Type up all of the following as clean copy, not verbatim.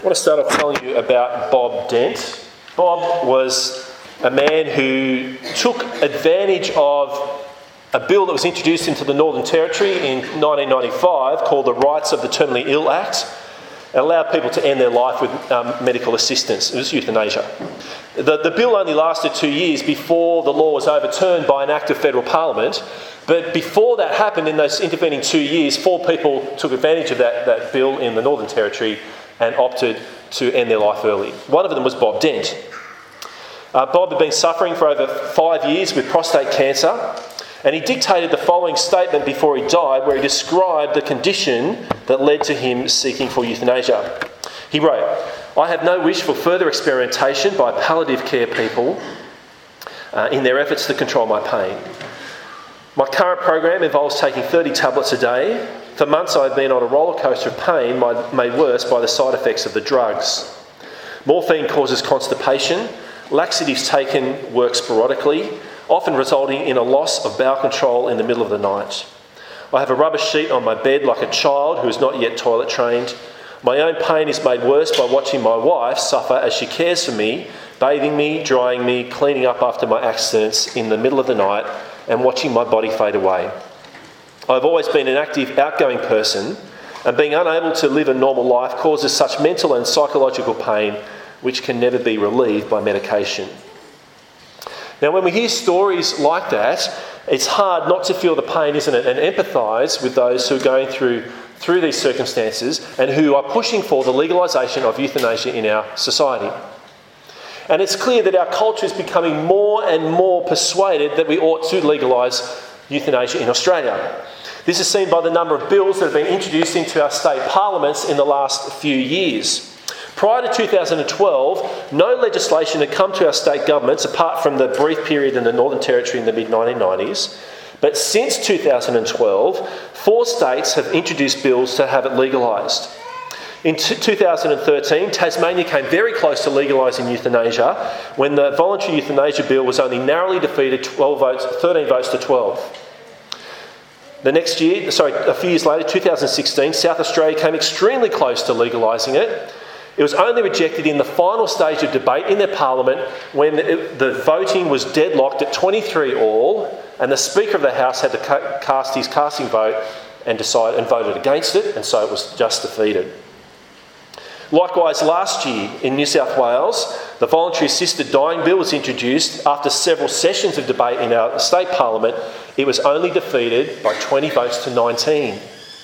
I want to start off telling you about Bob Dent. Bob was a man who took advantage of a bill that was introduced into the Northern Territory in 1995 called the Rights of the Terminally Ill Act. It allowed people to end their life with medical assistance. It was euthanasia. The bill only lasted 2 years before the law was overturned by an act of federal parliament. But before that happened, in those intervening 2 years, 4 people took advantage of that bill in the Northern Territory and opted to end their life early. One of them was Bob Dent. Bob had been suffering for over 5 years with prostate cancer, and he dictated the following statement before he died, where he described the condition that led to him seeking for euthanasia. He wrote, "I have no wish for further experimentation by palliative care people in their efforts to control my pain. My current program involves taking 30 tablets a day. For months I have been on a roller coaster of pain made worse by the side effects of the drugs. Morphine causes constipation. Laxatives taken work sporadically, often resulting in a loss of bowel control in the middle of the night. I have a rubber sheet on my bed like a child who is not yet toilet trained. My own pain is made worse by watching my wife suffer as she cares for me, bathing me, drying me, cleaning up after my accidents in the middle of the night, and watching my body fade away. I've always been an active, outgoing person, and being unable to live a normal life causes such mental and psychological pain which can never be relieved by medication." Now, when we hear stories like that, it's hard not to feel the pain, isn't it, and empathise with those who are going through these circumstances and who are pushing for the legalisation of euthanasia in our society. And it's clear that our culture is becoming more and more persuaded that we ought to legalise euthanasia in Australia. This is seen by the number of bills that have been introduced into our state parliaments in the last few years. Prior to 2012, no legislation had come to our state governments apart from the brief period in the Northern Territory in the mid-1990s. But since 2012, 4 states have introduced bills to have it legalised. In 2013, Tasmania came very close to legalising euthanasia when the voluntary euthanasia bill was only narrowly defeated 13 votes to 12. A few years later, 2016, South Australia came extremely close to legalising it. It was only rejected in the final stage of debate in their parliament when the voting was deadlocked at 23 all, and the Speaker of the House had to cast his casting vote and voted against it, and so it was just defeated. Likewise, last year in New South Wales, the voluntary assisted dying bill was introduced. After several sessions of debate in our state parliament, it was only defeated by 20 votes to 19.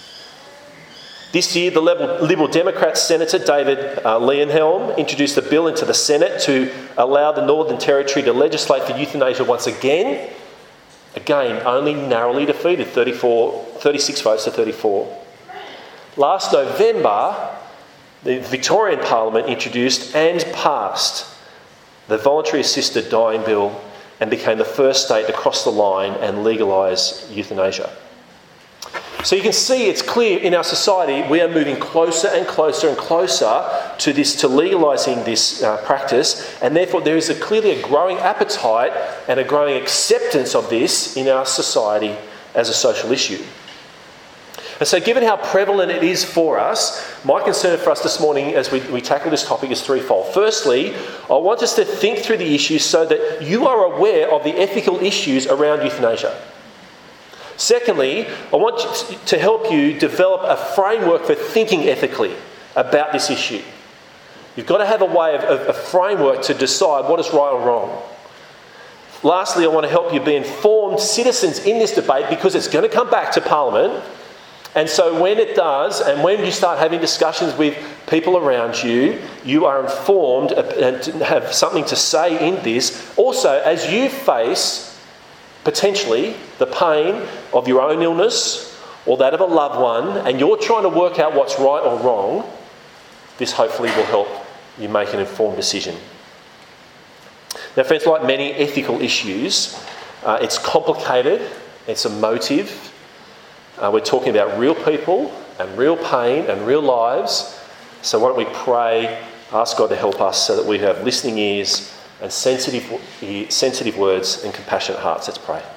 This year, the Liberal Democrat Senator David Leyonhjelm introduced a bill into the Senate to allow the Northern Territory to legislate for euthanasia once again. Again, only narrowly defeated, 36 votes to 34. Last November, the Victorian Parliament introduced and passed the voluntary assisted dying bill and became the first state to cross the line and legalise euthanasia. So you can see it's clear in our society we are moving closer and closer and closer to legalising this practice, and therefore there is clearly a growing appetite and a growing acceptance of this in our society as a social issue. And so given how prevalent it is for us, my concern for us this morning as we tackle this topic is threefold. Firstly, I want us to think through the issues so that you are aware of the ethical issues around euthanasia. Secondly, I want to help you develop a framework for thinking ethically about this issue. You've got to have a framework to decide what is right or wrong. Lastly, I want to help you be informed citizens in this debate because it's going to come back to Parliament. And so when it does, and when you start having discussions with people around you, you are informed and have something to say in this. Also, as you face potentially the pain of your own illness or that of a loved one, and you're trying to work out what's right or wrong, this hopefully will help you make an informed decision. Now, friends, like many ethical issues, it's complicated, it's emotive. We're talking about real people and real pain and real lives. So why don't we pray, ask God to help us so that we have listening ears and sensitive words and compassionate hearts. Let's pray.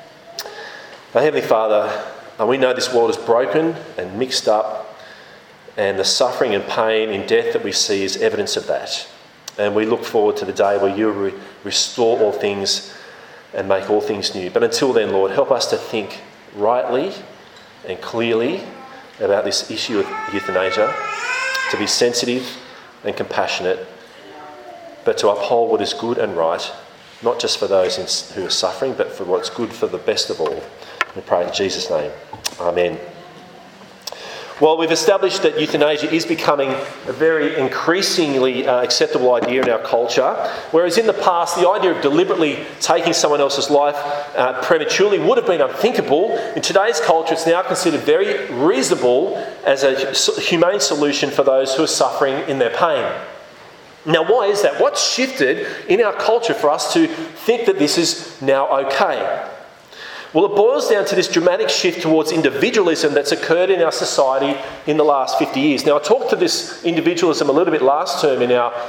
Our Heavenly Father, we know this world is broken and mixed up And the suffering and pain in death that we see is evidence of that. And we look forward to the day where you restore all things and make all things new. But until then, Lord, help us to think rightly and clearly about this issue of euthanasia, to be sensitive and compassionate, but to uphold what is good and right, not just for those who are suffering, but for what's good for the best of all. We pray in Jesus' name. Amen. Well, we've established that euthanasia is becoming a very increasingly acceptable idea in our culture, whereas in the past the idea of deliberately taking someone else's life prematurely would have been unthinkable. In today's culture, it's now considered very reasonable as a humane solution for those who are suffering in their pain. Now, why is that? What's shifted in our culture for us to think that this is now okay? Well, it boils down to this dramatic shift towards individualism that's occurred in our society in the last 50 years. Now, I talked to this individualism a little bit last term in our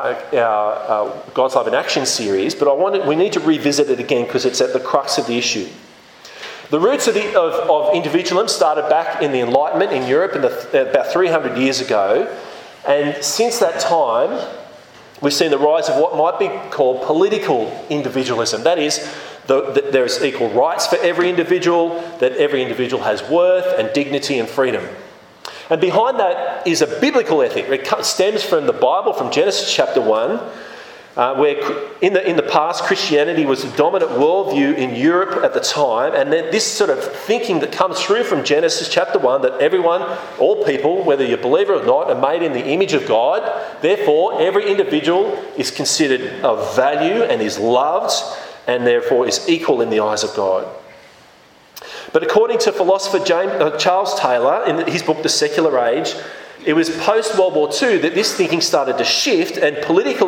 God's Love in Action series, but we need to revisit it again because it's at the crux of the issue. The roots of individualism started back in the Enlightenment in Europe about 300 years ago, and since that time, we've seen the rise of what might be called political individualism. That is, that there is equal rights for every individual, that every individual has worth and dignity and freedom. And behind that is a biblical ethic. It stems from the Bible, from Genesis chapter 1, where in the past Christianity was the dominant worldview in Europe at the time, and then this sort of thinking that comes through from Genesis chapter 1 that everyone, all people, whether you're a believer or not, are made in the image of God. Therefore, every individual is considered of value and is loved, and therefore is equal in the eyes of God. But according to philosopher Charles Taylor, in his book The Secular Age, it was post-World War II that this thinking started to shift and political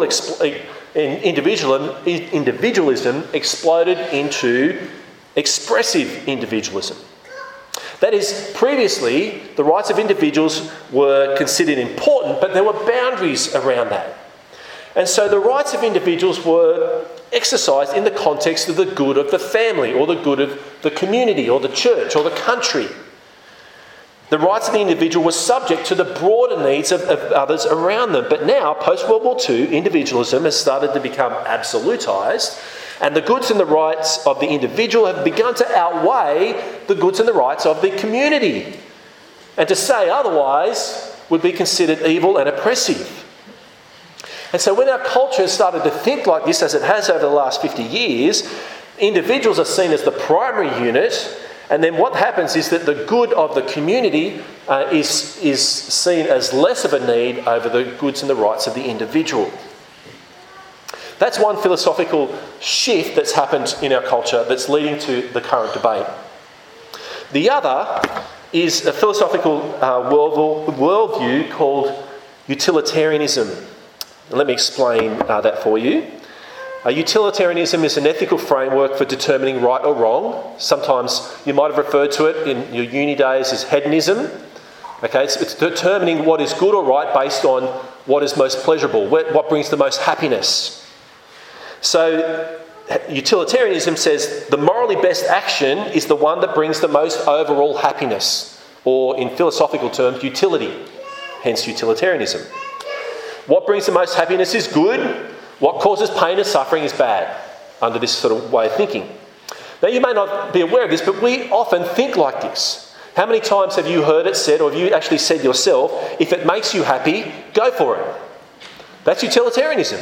individualism exploded into expressive individualism. That is, previously, the rights of individuals were considered important, but there were boundaries around that. And so the rights of individuals were exercised in the context of the good of the family or the good of the community or the church or the country. The rights of the individual were subject to the broader needs of others around them. But now, post-World War II, individualism has started to become absolutised, and the goods and the rights of the individual have begun to outweigh the goods and the rights of the community. And to say otherwise would be considered evil and oppressive. And so when our culture has started to think like this, as it has over the last 50 years, individuals are seen as the primary unit, and then what happens is that the good of the community is seen as less of a need over the goods and the rights of the individual. That's one philosophical shift that's happened in our culture that's leading to the current debate. The other is a philosophical worldview called utilitarianism. Let me explain that for you. Utilitarianism is an ethical framework for determining right or wrong. Sometimes you might have referred to it in your uni days as hedonism. Okay, it's determining what is good or right based on what is most pleasurable, what brings the most happiness. So utilitarianism says the morally best action is the one that brings the most overall happiness, or in philosophical terms, utility, hence utilitarianism. What brings the most happiness is good. What causes pain and suffering is bad, under this sort of way of thinking. Now, you may not be aware of this, but we often think like this. How many times have you heard it said, or have you actually said yourself, if it makes you happy, go for it? That's utilitarianism.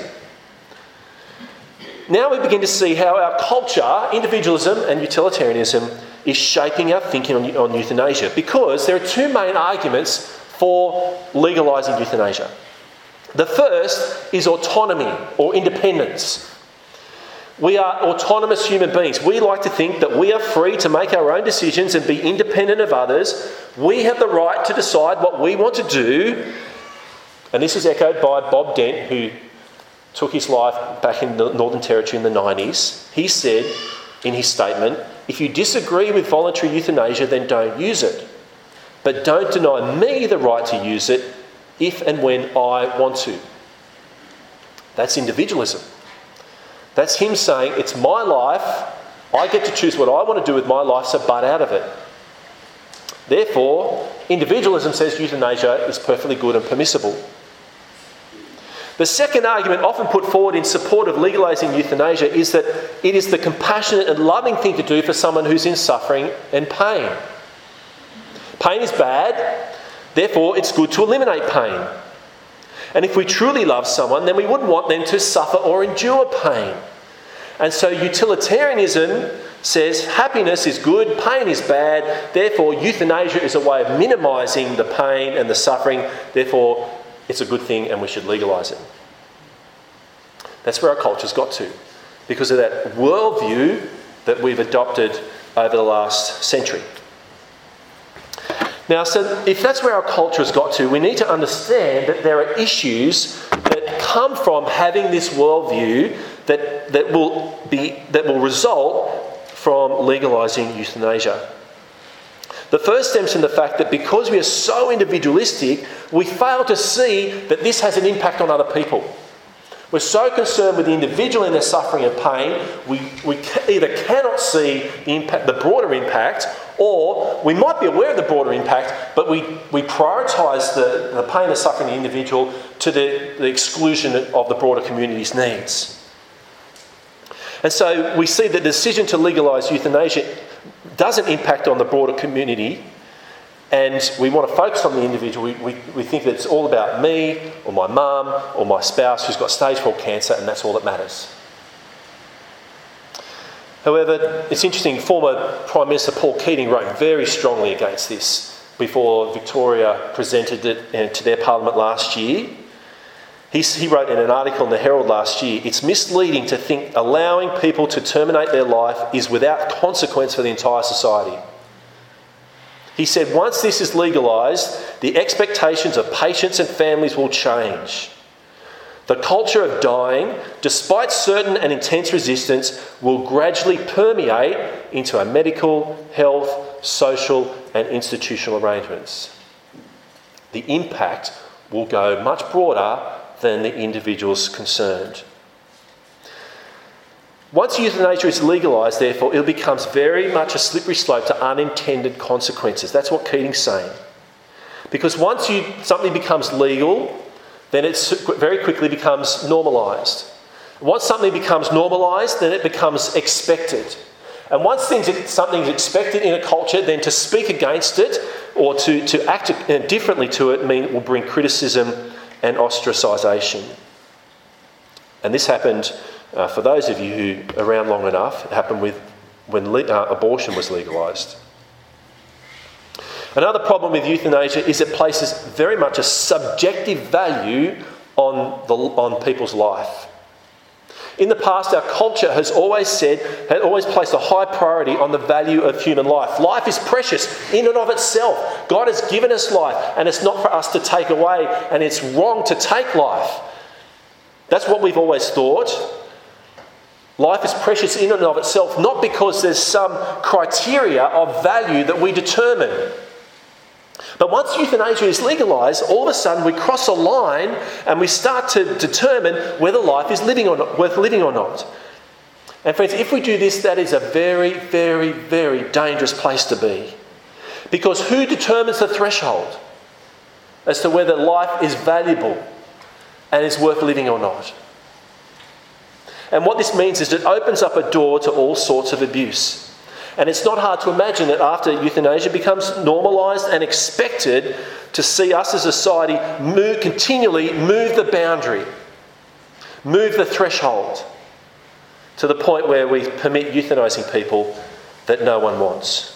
Now we begin to see how our culture, individualism and utilitarianism, is shaping our thinking on euthanasia, because there are two main arguments for legalising euthanasia. The first is autonomy or independence. We are autonomous human beings. We like to think that we are free to make our own decisions and be independent of others. We have the right to decide what we want to do. And this is echoed by Bob Dent, who took his life back in the Northern Territory in the 90s. He said in his statement, if you disagree with voluntary euthanasia, then don't use it. But don't deny me the right to use it if and when I want to. That's individualism. That's him saying, it's my life, I get to choose what I want to do with my life, so butt out of it. Therefore, Individualism says euthanasia is perfectly good and permissible. The second argument often put forward in support of legalising euthanasia is that it is the compassionate and loving thing to do for someone who's in suffering and pain. Pain is bad, therefore it's good to eliminate pain. And if we truly love someone, then we wouldn't want them to suffer or endure pain. And so utilitarianism says happiness is good, pain is bad, therefore euthanasia is a way of minimising the pain and the suffering, therefore it's a good thing and we should legalise it. That's where our culture's got to, because of that worldview that we've adopted over the last century. Now, so if that's where our culture has got to, we need to understand that there are issues that come from having this worldview that will result from legalising euthanasia. The first stems from the fact that because we are so individualistic, we fail to see that this has an impact on other people. We're so concerned with the individual in their suffering and pain, we either cannot see the broader impact, or we might be aware of the broader impact, but we prioritise the pain and suffering of the individual to the exclusion of the broader community's needs. And so we see that the decision to legalise euthanasia doesn't impact on the broader community, and we want to focus on the individual. We think that it's all about me or my mum or my spouse who's got stage 4 cancer, and that's all that matters. However, it's interesting, former Prime Minister Paul Keating wrote very strongly against this before Victoria presented it to their Parliament last year. He wrote in an article in the Herald last year, "It's misleading to think allowing people to terminate their life is without consequence for the entire society." He said, once this is legalised, the expectations of patients and families will change. The culture of dying, despite certain and intense resistance, will gradually permeate into our medical, health, social and institutional arrangements. The impact will go much broader than the individuals concerned. Once euthanasia is legalised, therefore, it becomes very much a slippery slope to unintended consequences. That's what Keating's saying. Because once something becomes legal, then it very quickly becomes normalised. Once something becomes normalised, then it becomes expected. And once something's expected in a culture, then to speak against it or to act differently to it will bring criticism and ostracisation. And this happened, for those of you who are around long enough, it happened when abortion was legalised. Another problem with euthanasia is it places very much a subjective value on people's life. In the past, our culture has always placed a high priority on the value of human life. Life is precious in and of itself. God has given us life, and it's not for us to take away, and it's wrong to take life. That's what we've always thought. Life is precious in and of itself, not because there's some criteria of value that we determine. But once euthanasia is legalised, all of a sudden we cross a line and we start to determine whether life is worth living or not. And friends, if we do this, that is a very, very, very dangerous place to be. Because who determines the threshold as to whether life is valuable and is worth living or not? And what this means is it opens up a door to all sorts of abuse. And it's not hard to imagine that after euthanasia becomes normalised and expected, to see us as a society continually move the boundary, move the threshold to the point where we permit euthanasing people that no one wants.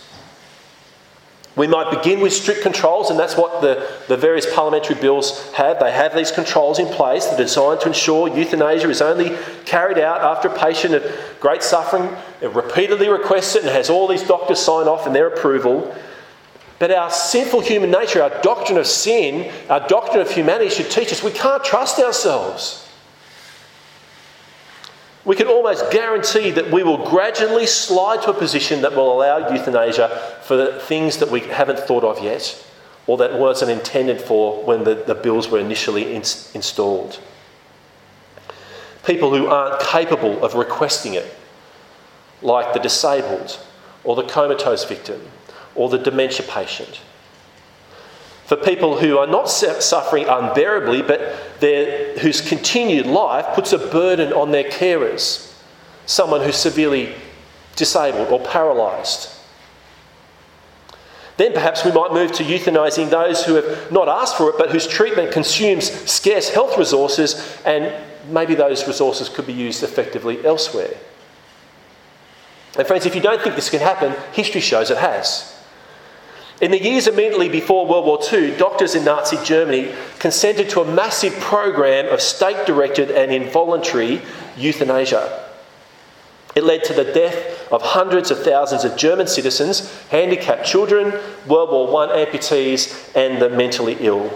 We might begin with strict controls, and that's what the various parliamentary bills have. They have these controls in place that are designed to ensure euthanasia is only carried out after a patient of great suffering repeatedly requests it and has all these doctors sign off in their approval. But our sinful human nature, our doctrine of sin, our doctrine of humanity should teach us we can't trust ourselves. We can almost guarantee that we will gradually slide to a position that will allow euthanasia for the things that we haven't thought of yet, or that wasn't intended for when the bills were initially installed. People who aren't capable of requesting it, like the disabled, or the comatose victim, or the dementia patient. for people who are not suffering unbearably, but whose continued life puts a burden on their carers, someone who's severely disabled or paralysed. Then perhaps we might move to euthanasing those who have not asked for it, but whose treatment consumes scarce health resources, and maybe those resources could be used effectively elsewhere. And friends, if you don't think this can happen, history shows it has. In the years immediately before World War II, doctors in Nazi Germany consented to a massive program of state-directed and involuntary euthanasia. It led to the death of hundreds of thousands of German citizens, handicapped children, World War I amputees, and the mentally ill.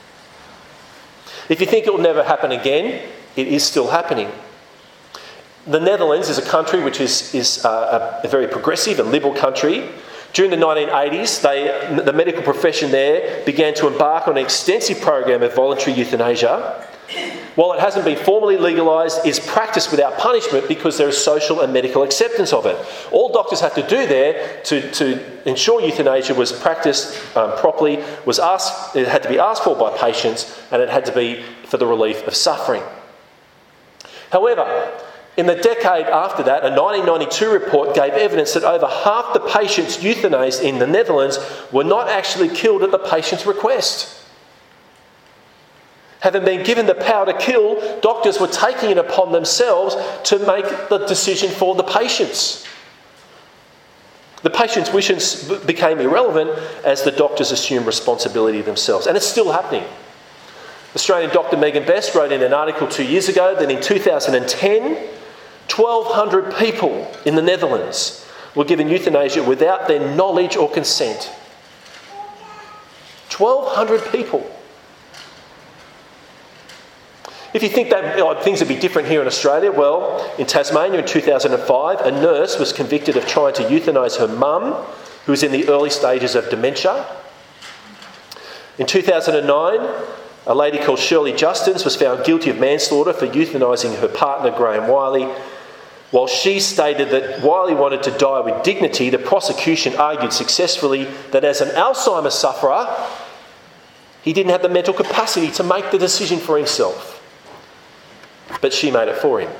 If you think it will never happen again, it is still happening. The Netherlands is a country which is a very progressive and liberal country. During the 1980s, the medical profession there began to embark on an extensive program of voluntary euthanasia. While it hasn't been formally legalised, it's practiced without punishment because there is social and medical acceptance of it. All doctors have to do there to ensure euthanasia was practiced properly it had to be asked for by patients, and it had to be for the relief of suffering. However, in the decade after that, a 1992 report gave evidence that over half the patients euthanased in the Netherlands were not actually killed at the patient's request. Having been given the power to kill, doctors were taking it upon themselves to make the decision for the patients. The patient's wishes became irrelevant as the doctors assumed responsibility themselves. And it's still happening. Australian doctor Megan Best wrote in an article 2 years ago that in 2010, 1,200 people in the Netherlands were given euthanasia without their knowledge or consent. 1,200 people. If you think that things would be different here in Australia, well, in Tasmania in 2005, a nurse was convicted of trying to euthanase her mum, who was in the early stages of dementia. In 2009, a lady called Shirley Justins was found guilty of manslaughter for euthanasing her partner, Graham Wiley. While she stated that Wiley wanted to die with dignity, the prosecution argued successfully that as an Alzheimer's sufferer, he didn't have the mental capacity to make the decision for himself. But she made it for him.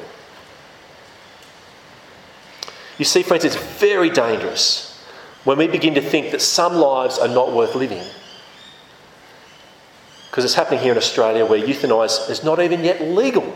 You see, friends, it's very dangerous when we begin to think that some lives are not worth living. Because it's happening here in Australia where euthanasia is not even yet legal.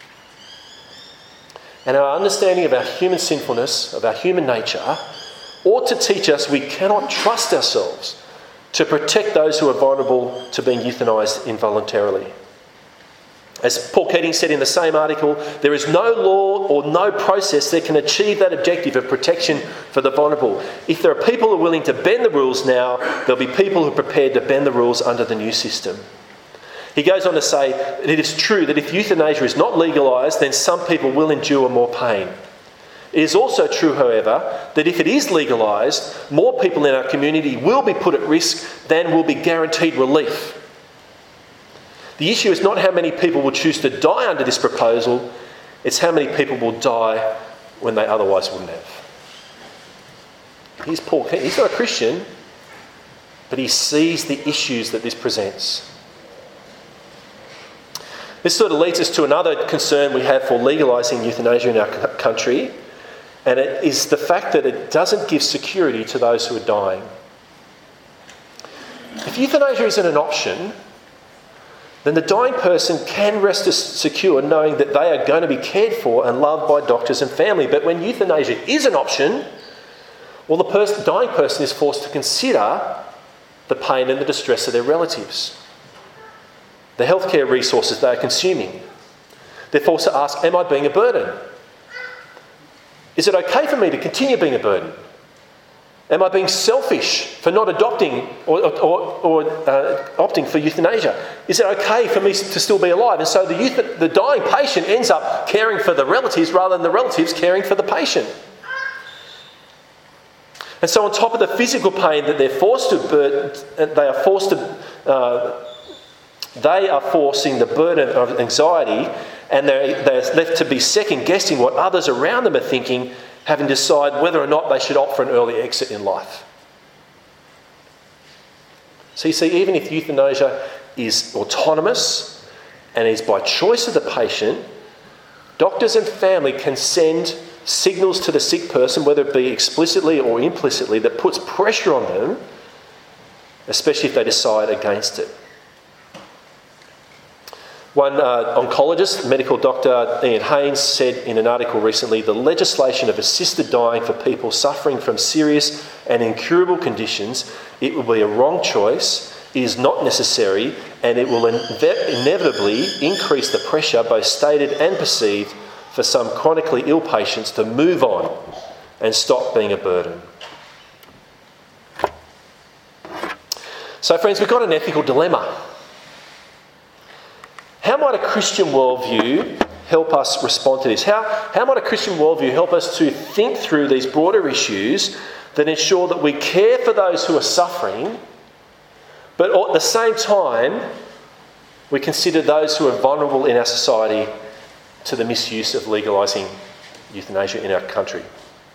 And our understanding of our human sinfulness, of our human nature, ought to teach us we cannot trust ourselves to protect those who are vulnerable to being euthanased involuntarily. As Paul Keating said in the same article, there is no law or no process that can achieve that objective of protection for the vulnerable. If there are people who are willing to bend the rules now, there'll be people who are prepared to bend the rules under the new system. He goes on to say that it is true that if euthanasia is not legalised, then some people will endure more pain. It is also true, however, that if it is legalised, more people in our community will be put at risk than will be guaranteed relief. The issue is not how many people will choose to die under this proposal, it's how many people will die when they otherwise wouldn't have. Here's Paul Keating. He's not a Christian, but he sees the issues that this presents. This sort of leads us to another concern we have for legalising euthanasia in our country, and it is the fact that it doesn't give security to those who are dying. If euthanasia isn't an option, then the dying person can rest secure knowing that they are going to be cared for and loved by doctors and family. But when euthanasia is an option, well, the dying person is forced to consider the pain and the distress of their relatives, the healthcare resources they are consuming. They're forced to ask, am I being a burden? Is it okay for me to continue being a burden? Am I being selfish for not adopting or opting for euthanasia? Is it okay for me to still be alive? And so the dying patient ends up caring for the relatives rather than the relatives caring for the patient. And so on top of the physical pain that they are forcing the burden of anxiety, and they're left to be second guessing what others around them are thinking, having to decide whether or not they should opt for an early exit in life. So you see, even if euthanasia is autonomous and is by choice of the patient, doctors and family can send signals to the sick person, whether it be explicitly or implicitly, that puts pressure on them, especially if they decide against it. One oncologist, medical doctor Ian Haynes, said in an article recently, the legislation of assisted dying for people suffering from serious and incurable conditions, it will be a wrong choice, it is not necessary, and it will inevitably increase the pressure, both stated and perceived, for some chronically ill patients to move on and stop being a burden. So friends, we've got an ethical dilemma. How might a Christian worldview help us respond to this? How might a Christian worldview help us to think through these broader issues that ensure that we care for those who are suffering, but at the same time, we consider those who are vulnerable in our society to the misuse of legalising euthanasia in our country?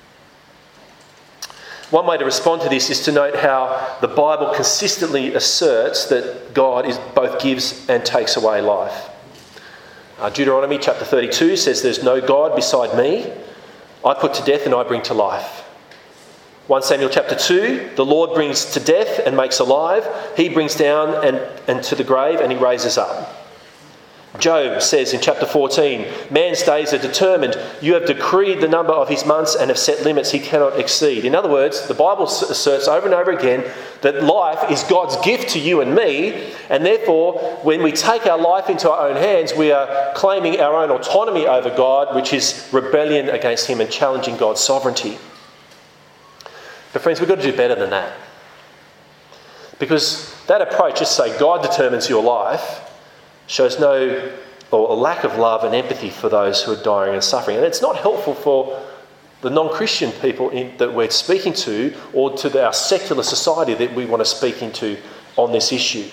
One way to respond to this is to note how the Bible consistently asserts that God both gives and takes away life. Deuteronomy chapter 32 says, there's no God beside me. I put to death and I bring to life. 1 Samuel chapter 2, the Lord brings to death and makes alive. He brings down and to the grave and he raises up. Job says in chapter 14, man's days are determined. You have decreed the number of his months and have set limits he cannot exceed. In other words, the Bible asserts over and over again that life is God's gift to you and me, and therefore when we take our life into our own hands, we are claiming our own autonomy over God, which is rebellion against him and challenging God's sovereignty. But friends, we've got to do better than that. Because that approach, just say God determines your life, shows no or a lack of love and empathy for those who are dying and suffering. And it's not helpful for the non-Christian people that we're speaking to, or to our secular society that we want to speak into on this issue.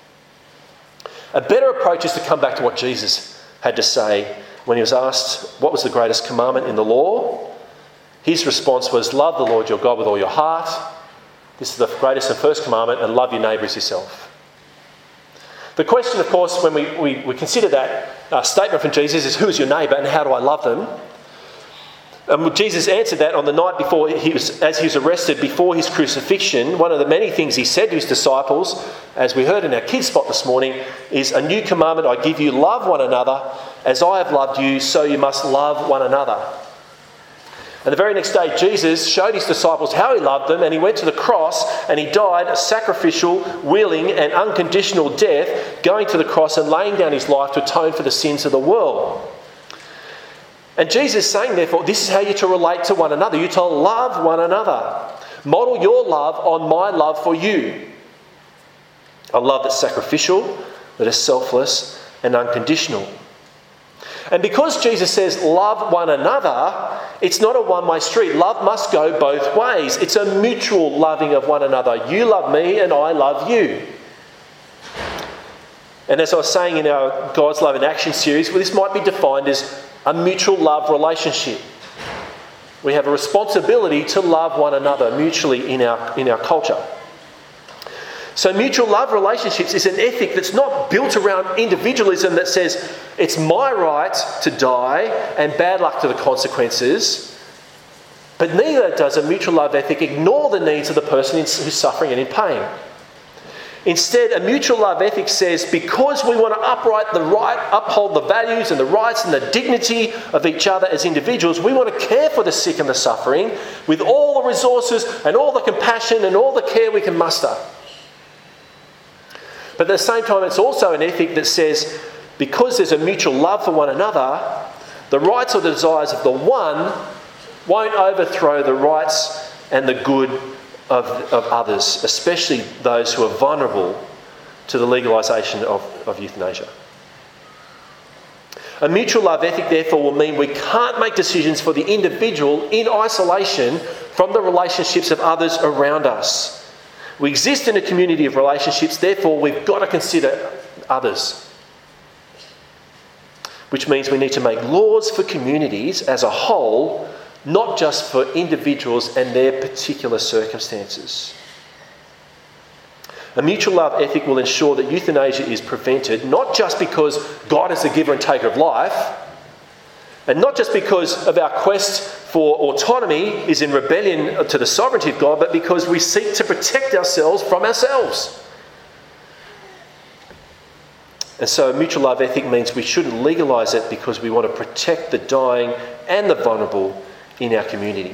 A better approach is to come back to what Jesus had to say when he was asked what was the greatest commandment in the law. His response was, love the Lord your God with all your heart. This is the greatest and first commandment, and love your neighbour as yourself. The question, of course, when we consider that statement from Jesus is, who is your neighbour and how do I love them? Jesus answered that on the night before as he was arrested, before his crucifixion. One of the many things he said to his disciples, as we heard in our kids' spot this morning, is, a new commandment I give you, love one another. As I have loved you, so you must love one another. And the very next day, Jesus showed his disciples how he loved them, and he went to the cross and he died a sacrificial, willing and unconditional death, going to the cross and laying down his life to atone for the sins of the world. And Jesus is saying, therefore, this is how you're to relate to one another. You're to love one another. Model your love on my love for you. A love that's sacrificial, that is selfless and unconditional. And because Jesus says love one another, it's not a one-way street. Love must go both ways. It's a mutual loving of one another. You love me and I love you. And as I was saying in our God's Love in Action series, well, this might be defined as a mutual love relationship. We have a responsibility to love one another mutually in our culture. So mutual love relationships is an ethic that's not built around individualism that says it's my right to die and bad luck to the consequences. But neither does a mutual love ethic ignore the needs of the person who's suffering and in pain. Instead, a mutual love ethic says because we want to uphold the values and the rights and the dignity of each other as individuals, we want to care for the sick and the suffering with all the resources and all the compassion and all the care we can muster. But at the same time, it's also an ethic that says, because there's a mutual love for one another, the rights or the desires of the one won't overthrow the rights and the good of others, especially those who are vulnerable to the legalisation of euthanasia. A mutual love ethic, therefore, will mean we can't make decisions for the individual in isolation from the relationships of others around us. We exist in a community of relationships, therefore we've got to consider others. Which means we need to make laws for communities as a whole, not just for individuals and their particular circumstances. A mutual love ethic will ensure that euthanasia is prevented, not just because God is the giver and taker of life, and not just because of our quest for autonomy is in rebellion to the sovereignty of God, but because we seek to protect ourselves from ourselves. And so a mutual love ethic means we shouldn't legalise it because we want to protect the dying and the vulnerable in our community.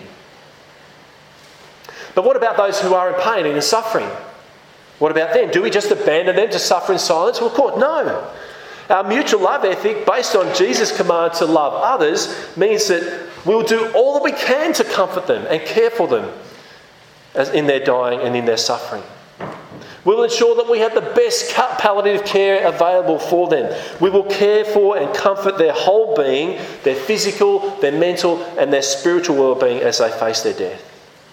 But what about those who are in pain and in suffering? What about them? Do we just abandon them to suffer in silence? Well, of course, no. Our mutual love ethic, based on Jesus' command to love others, means that we'll do all that we can to comfort them and care for them in their dying and in their suffering. We will ensure that we have the best palliative care available for them. We will care for and comfort their whole being, their physical, their mental, and their spiritual well-being as they face their death.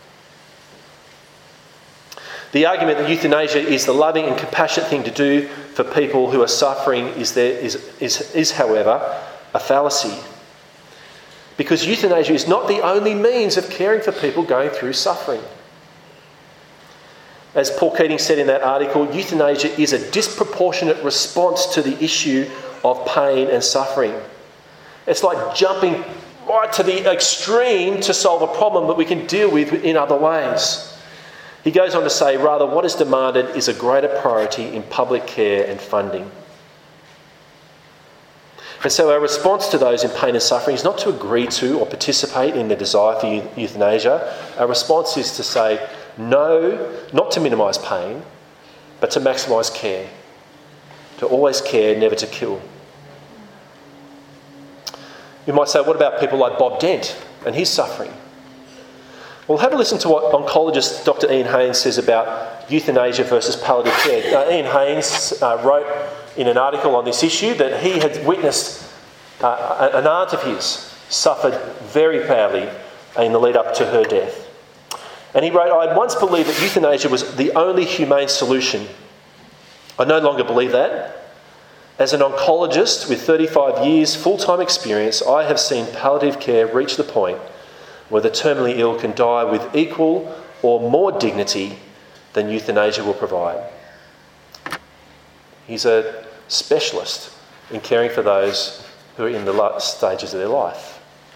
The argument that euthanasia is the loving and compassionate thing to do for people who are suffering is, however, a fallacy. Because euthanasia is not the only means of caring for people going through suffering. As Paul Keating said in that article, euthanasia is a disproportionate response to the issue of pain and suffering. It's like jumping right to the extreme to solve a problem that we can deal with in other ways. He goes on to say, rather, what is demanded is a greater priority in public care and funding. And so our response to those in pain and suffering is not to agree to or participate in their desire for euthanasia. Our response is to say no, not to minimise pain, but to maximise care. To always care, never to kill. You might say, what about people like Bob Dent and his suffering? Well, have a listen to what oncologist Dr. Ian Haines says about euthanasia versus palliative care. Ian Haines wrote in an article on this issue that he had witnessed an aunt of his suffered very badly in the lead up to her death. And he wrote, I had once believed that euthanasia was the only humane solution. I no longer believe that. As an oncologist with 35 years full-time experience, I have seen palliative care reach the point where the terminally ill can die with equal or more dignity than euthanasia will provide. He's a specialist in caring for those who are in the last stages of their life.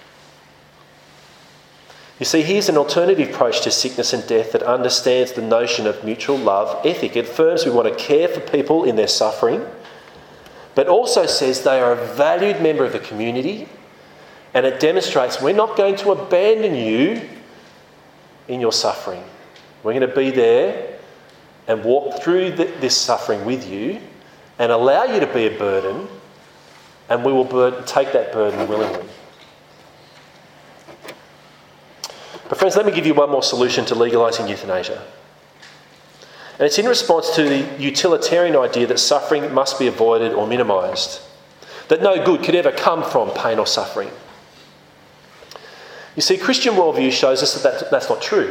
You see, here's an alternative approach to sickness and death that understands the notion of mutual love ethic. It affirms we want to care for people in their suffering, but also says they are a valued member of the community. And it demonstrates we're not going to abandon you in your suffering. We're going to be there and walk through this suffering with you and allow you to be a burden, and we will take that burden willingly. But friends, let me give you one more solution to legalising euthanasia. And it's in response to the utilitarian idea that suffering must be avoided or minimised, that no good could ever come from pain or suffering. You see, Christian worldview shows us that that's not true.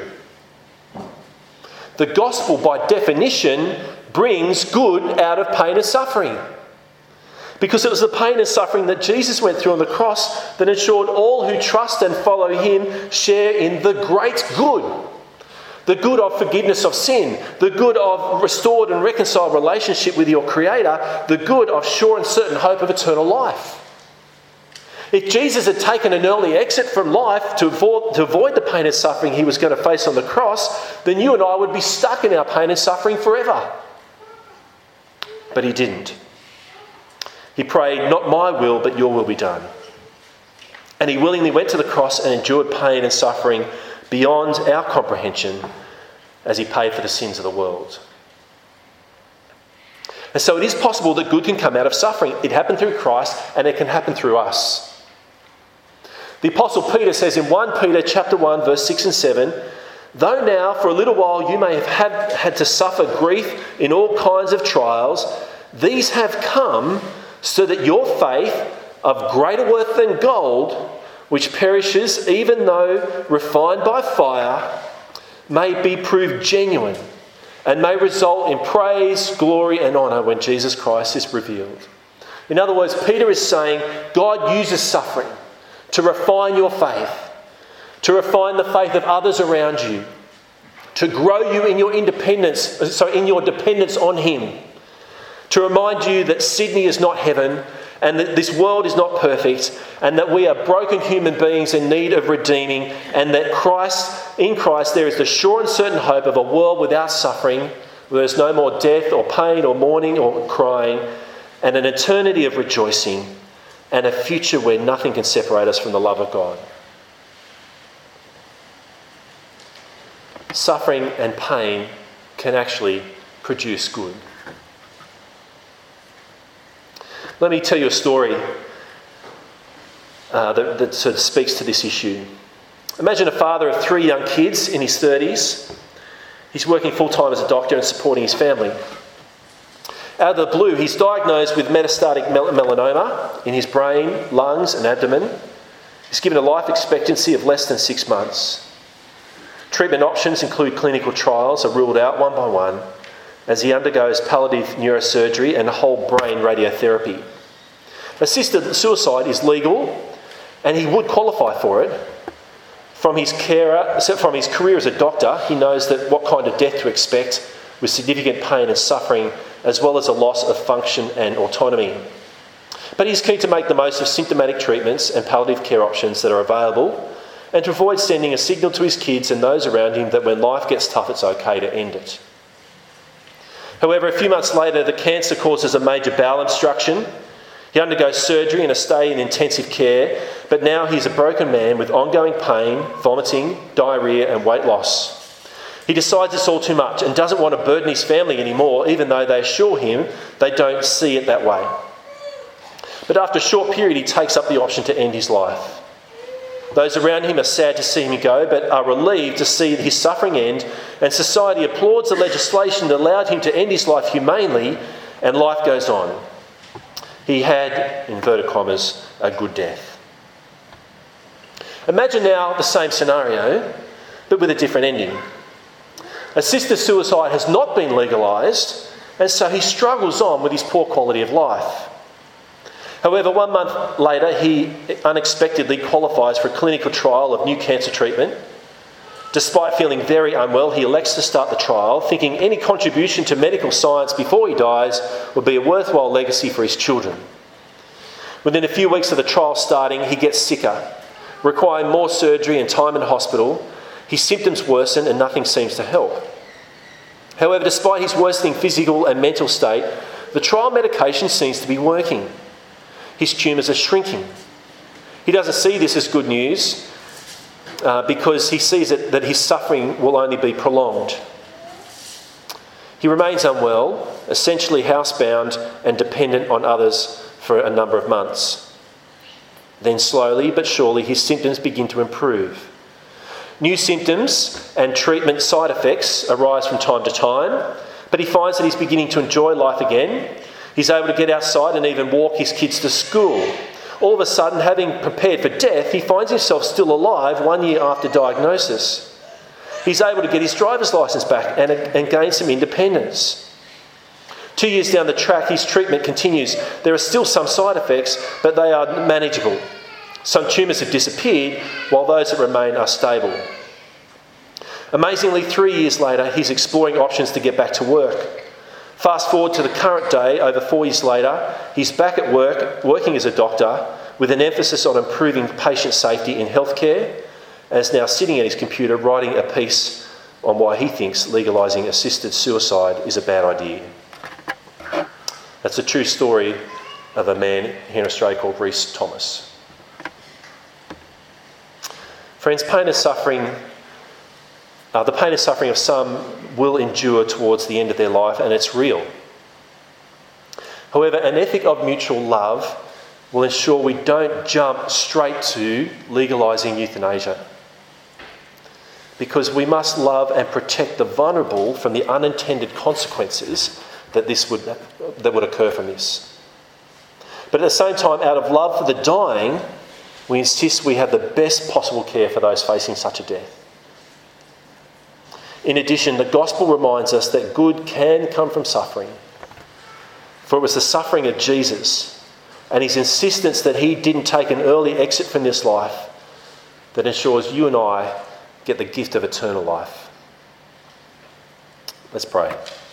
The gospel, by definition, brings good out of pain and suffering. Because it was the pain and suffering that Jesus went through on the cross that ensured all who trust and follow him share in the great good. The good of forgiveness of sin, the good of restored and reconciled relationship with your Creator, the good of sure and certain hope of eternal life. If Jesus had taken an early exit from life to avoid the pain and suffering he was going to face on the cross, then you and I would be stuck in our pain and suffering forever. But he didn't. He prayed, not my will, but your will be done. And he willingly went to the cross and endured pain and suffering beyond our comprehension as he paid for the sins of the world. And so it is possible that good can come out of suffering. It happened through Christ, and it can happen through us. The Apostle Peter says in 1 Peter chapter 1, verse 6 and 7, though now for a little while you may have had to suffer grief in all kinds of trials, these have come so that your faith, of greater worth than gold, which perishes even though refined by fire, may be proved genuine and may result in praise, glory and honour when Jesus Christ is revealed. In other words, Peter is saying God uses suffering to refine your faith, to refine the faith of others around you, to grow you in your in your dependence on him, to remind you that Sydney is not heaven and that this world is not perfect and that we are broken human beings in need of redeeming, and that in Christ there is the sure and certain hope of a world without suffering, where there's no more death or pain or mourning or crying, and an eternity of rejoicing and a future where nothing can separate us from the love of God. Suffering and pain can actually produce good. Let me tell you a story that sort of speaks to this issue. Imagine a father of 3 young kids in his 30s. He's working full-time as a doctor and supporting his family. Out of the blue, he's diagnosed with metastatic melanoma in his brain, lungs and abdomen. He's given a life expectancy of less than 6 months. Treatment options include clinical trials are ruled out one by one as he undergoes palliative neurosurgery and whole brain radiotherapy. Assisted suicide is legal and he would qualify for it. From his career as a doctor, he knows that what kind of death to expect with significant pain and suffering, as well as a loss of function and autonomy. But he's keen to make the most of symptomatic treatments and palliative care options that are available, and to avoid sending a signal to his kids and those around him that when life gets tough, it's okay to end it. However, a few months later, the cancer causes a major bowel obstruction. He undergoes surgery and a stay in intensive care, but now he's a broken man with ongoing pain, vomiting, diarrhoea and weight loss. He decides it's all too much and doesn't want to burden his family anymore, even though they assure him they don't see it that way. But after a short period, he takes up the option to end his life. Those around him are sad to see him go, but are relieved to see his suffering end, and society applauds the legislation that allowed him to end his life humanely, and life goes on. He had, inverted commas, a good death. Imagine now the same scenario, but with a different ending. Assisted suicide has not been legalised, and so he struggles on with his poor quality of life. However, 1 month later, he unexpectedly qualifies for a clinical trial of new cancer treatment. Despite feeling very unwell, he elects to start the trial, thinking any contribution to medical science before he dies would be a worthwhile legacy for his children. Within a few weeks of the trial starting, he gets sicker, requiring more surgery and time in hospital. His symptoms worsen and nothing seems to help. However, despite his worsening physical and mental state, the trial medication seems to be working. His tumours are shrinking. He doesn't see this as good news because he sees that his suffering will only be prolonged. He remains unwell, essentially housebound and dependent on others for a number of months. Then slowly but surely his symptoms begin to improve. New symptoms and treatment side effects arise from time to time, but he finds that he's beginning to enjoy life again. He's able to get outside and even walk his kids to school. All of a sudden, having prepared for death, he finds himself still alive 1 year after diagnosis. He's able to get his driver's licence back and gain some independence. 2 years down the track, his treatment continues. There are still some side effects, but they are manageable. Some tumours have disappeared, while those that remain are stable. Amazingly, 3 years later, he's exploring options to get back to work. Fast forward to the current day, over 4 years later, he's back at work, working as a doctor, with an emphasis on improving patient safety in healthcare, and is now sitting at his computer writing a piece on why he thinks legalising assisted suicide is a bad idea. That's a true story of a man here in Australia called Rhys Thomas. Friends, pain and suffering, the pain and suffering of some will endure towards the end of their life, and it's real. However, an ethic of mutual love will ensure we don't jump straight to legalising euthanasia, because we must love and protect the vulnerable from the unintended consequences that would occur from this. But at the same time, out of love for the dying, we insist we have the best possible care for those facing such a death. In addition, the gospel reminds us that good can come from suffering. For it was the suffering of Jesus and his insistence that he didn't take an early exit from this life that ensures you and I get the gift of eternal life. Let's pray.